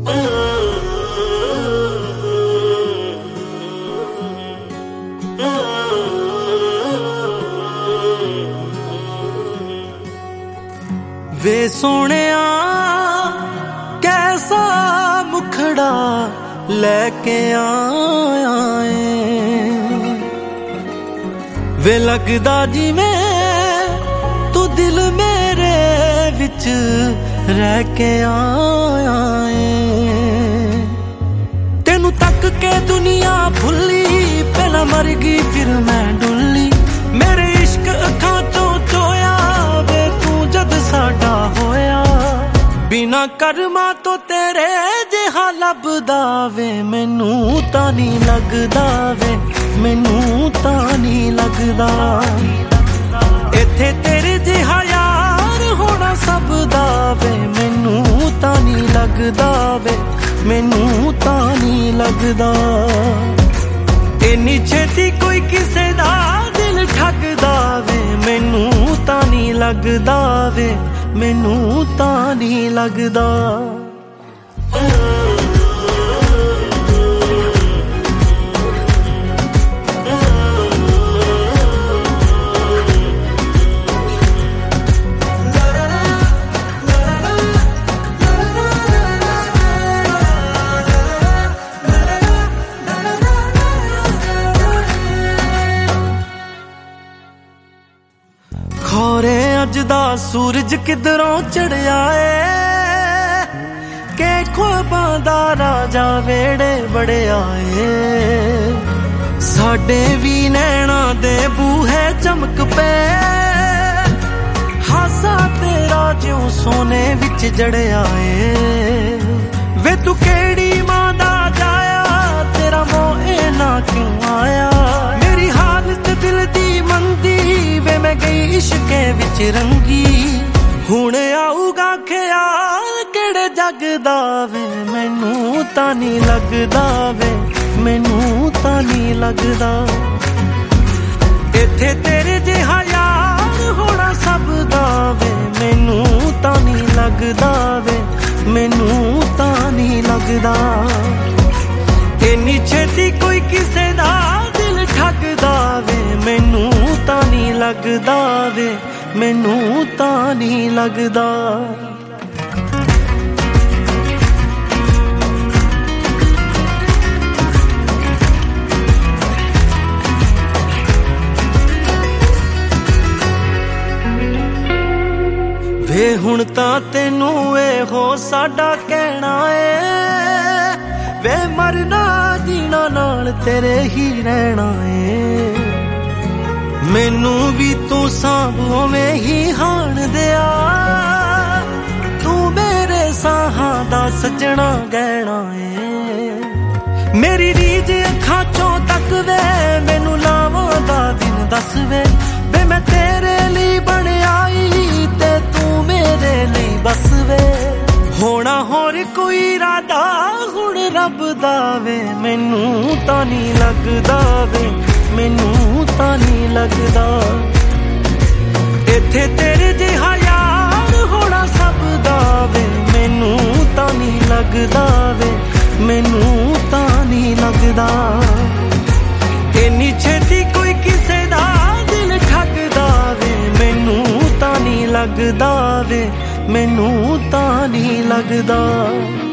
वे सोहणिया कैसा मुखड़ा लैके आया है, वे लगदा जिवें तू दिल मेरे विच रह के आया है। तेनू तक के दुनिया भुल्ली, पहला मर गई फिर मैं डुल्ली। मेरे इश्क अखां चों चोया वे तू जद साडा होया। बिना कर्मा तो तेरे जिहा लभदा वे, मैनू तां नहीं लगदा वे, मैनू तां नहीं लगदा। इत्थे तेरे जिहा यार होना सब दा वे, मैनू तां नहीं लगदा वे, मैनू तां नहीं लगदा। इन्नी छेती कोई किसे दा दिल ठगदा वे, मैनू तां नहीं लगदा वे, मैनू तां नहीं लगदा। खोरे अज दा सूरज किधरों चढ़िया है, के ख्वाबां दा राजा वेड़े बड़े आए। साडे भी नैना दे बूहे चमक पे, हासा तेरा ज्यों सोने विच जड़िया है। वे तू केड़ी मां दा जाया, तेरा मोह ना क्यों आया। मेरी हालत दिल दी मंदी वे, मैं गई इश्के विच रंगी। हुण आऊगा ख्याल केड़े जग दा वे, मैनू तां नहीं लगदा वे, मैनू तां नहीं लगदा। इत्थे तेरे जिहा यार होना सब दा वे, मैनू तां नहीं लगदा वे, मैनू तां नहीं लगदा। इन्नी छेती कोई किसे दा दिल ठगदा वे, मैनू तां नहीं लगदा वे, मैनू तां नहीं लगदा। वे हुण तां तैनू एहो साडा कहना है, वे मरना जीना नाल तेरे ही रहना है। मैनू भी तू सांभों में ही हाण दिया, तू मेरे साहां दा सजना गहना है। मेरी रीझ अखां चों तक वे, मैनू लावां दा दिन दस वे। वे मैं तेरे लिए बन आई ते तू मेरे लिए बस वे। होना होर कोई इरादा हुण रब दा वे, मैनू तां नहीं लगदा वे, मैनू तां नहीं लगदा। इत्थे तेरे जिहा यार होना सब दा वे, मैनू तां नहीं लगदा वे, मैनू तां नहीं लगदा। इन्नी छेती कोई किसे दा दिल ठगदा वे, मैनू तां नहीं लगदा वे, मैनू तां नहीं लगदा।